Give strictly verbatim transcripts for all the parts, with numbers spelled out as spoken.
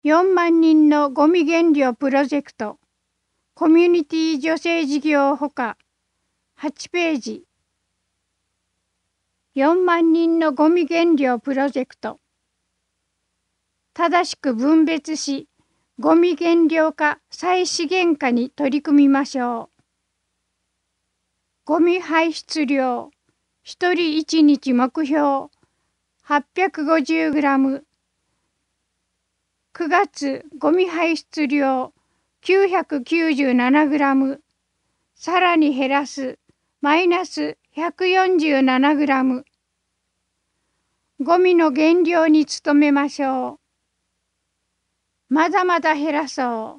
よんまんにんのゴミ減量プロジェクト、コミュニティ女性事業ほか、はちページ。よんまんにんのゴミ減量プロジェクト。正しく分別し、ゴミ減量化、再資源化に取り組みましょう。ゴミ排出量、ひとりいちにち目標、はっぴゃくごじゅうグラム。くがつ、ゴミ排出量、きゅうひゃくきゅうじゅうななグラム。さらに減らす、マイナスひゃくよんじゅうななグラム。ゴミの減量に努めましょう。まだまだ減らそう。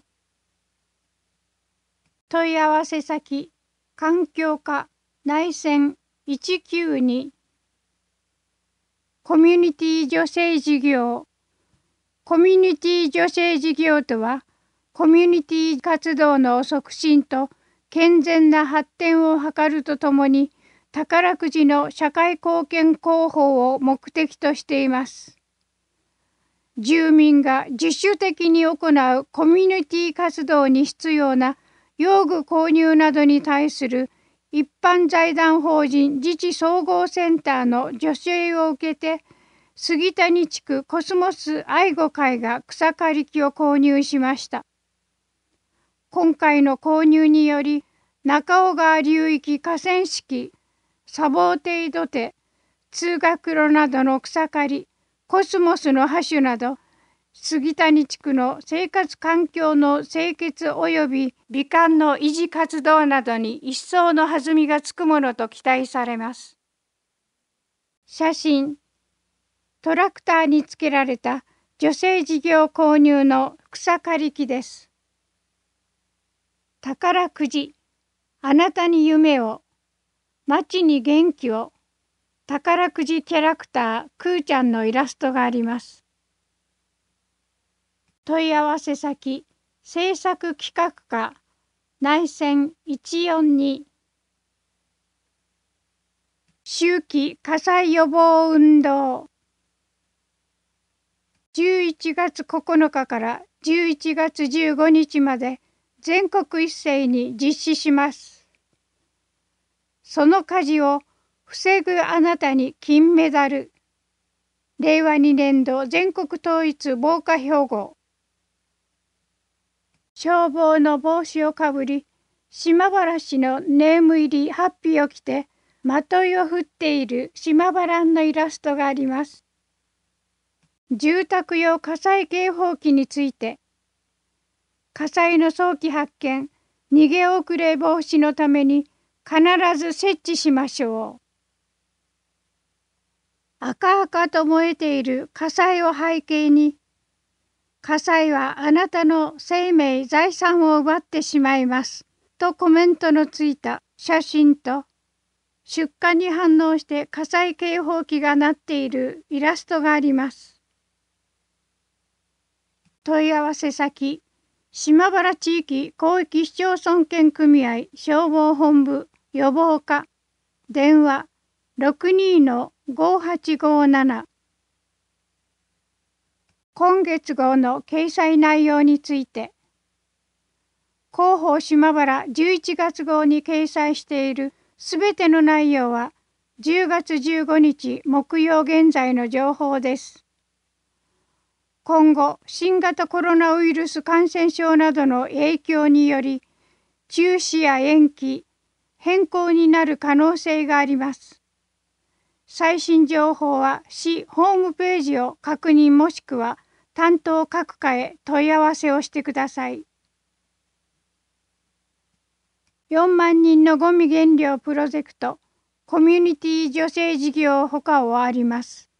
問い合わせ先、環境課内線いちきゅうに。コミュニティ女性事業。コミュニティ女性事業とは、コミュニティ活動の促進と健全な発展を図るとともに、宝くじの社会貢献広報を目的としています。住民が自主的に行うコミュニティ活動に必要な用具購入などに対する一般財団法人自治総合センターの助成を受けて、杉谷地区コスモス愛護会が草刈り機を購入しました。今回の購入により、中尾川流域河川敷、砂防堤土手、通学路などの草刈り、コスモスの葉種など、杉谷地区の生活環境の清潔及び美観の維持活動などに一層の弾みがつくものと期待されます。写真、トラクターにつけられた女性事業購入の草刈り機です。宝くじ、あなたに夢を、街に元気を、宝くじキャラクターくーちゃんのイラストがあります。問い合わせ先、制作企画課内線いちよんに。秋季火災予防運動。じゅういちがつここのかからじゅういちがつじゅうごにちまで全国一斉に実施します。その火事を防ぐあなたに金メダル。れいわにねんど全国統一防火標語。消防の帽子をかぶり、島原市のネーム入りハッピーを着て、まといを振っている島原のイラストがあります。住宅用火災警報器について、火災の早期発見、逃げ遅れ防止のために必ず設置しましょう。赤々と燃えている火災を背景に、火災はあなたの生命・財産を奪ってしまいますとコメントのついた写真と、出火に反応して火災警報器が鳴っているイラストがあります。問い合わせ先、島原地域広域市町村圏組合消防本部予防課電話 ろくにのごはちごなな。今月号の掲載内容について、広報島原じゅういちがつ号に掲載しているすべての内容はじゅうがつじゅうごにち木曜現在の情報です。今後、新型コロナウイルス感染症などの影響により、中止や延期、変更になる可能性があります。最新情報は市ホームページを確認もしくは担当各課へ問い合わせをしてください。よんまんにんのゴミ減量プロジェクト、コミュニティ女性事業ほかを終わります。